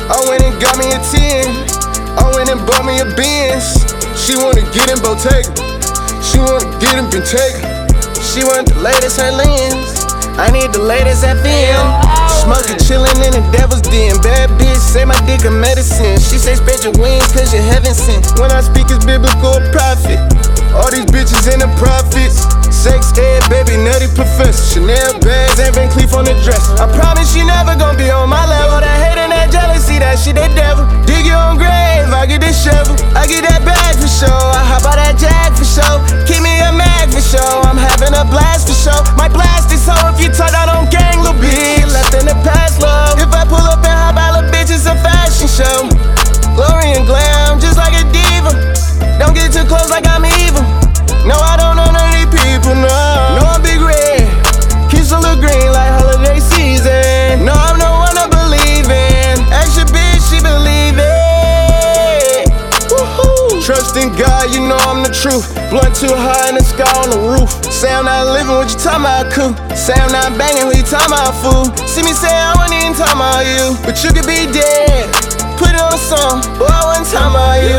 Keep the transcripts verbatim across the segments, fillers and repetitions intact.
I went and got me a ten. I went and bought me a Benz. She wanna get in Bottega. She wanna get in Bentayga. She want the latest her lens. I need the latest F M. Smoking, chillin' in the devil's den. Bad bitch say my dick a medicine. She say spread your wings cause you're heaven sent. When I speak it's biblical prophet. All these bitches in the prophets. Sex ed, baby, nutty professor. Chanel bags and Van Cleef on the dress. I promise she never gon' be on my level. That hate and that jealousy, that shit, that devil. Dig your own grave, I get this shovel. I get that bag for sure. I hop out that jag for sure. Keep me a mag for sure. I'm having a blast for sure. Might blast this hoe if you talk out on gang, little bitch. Left in the past, love. If I pull up and hop out, little bitch, it's a fashion show. Glory and glam, just like a diva. Don't get too close like I'm evil. No, I don't know none of these people, no. No, I'm big red. Kiss a little green like holiday season. No, I'm no one to believe in. Extra bitch, she believe it. Woohoo. Trust in God, you know I'm the truth. Blunt too high in the sky on the roof. Say I'm not living, what you talking about, cool? Say I'm not banging, who you talking about, fool? See me say I wasn't even talking about you, but you could be dead. Put it on a song, boy, I wasn't talking about you.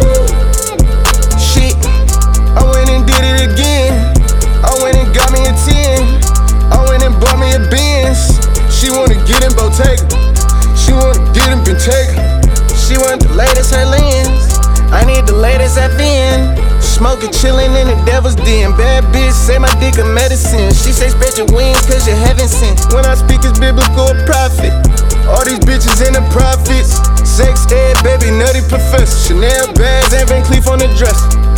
Shit, I went and did it again. I went and got me a ten. I went and bought me a Benz. She wanna get in Bottega. She wanna get in Bentayga. She want the latest her lens. I need the latest F M. Smoking, chillin' in the devil's den. Bad bitch say my dick a medicine. She say spread your wings cause you're heaven sent. When I speak it's biblical prophet. All these bitches in the prophets. Sex ed, baby, nutty professor. Chanel bags and Van Cleef on the dress.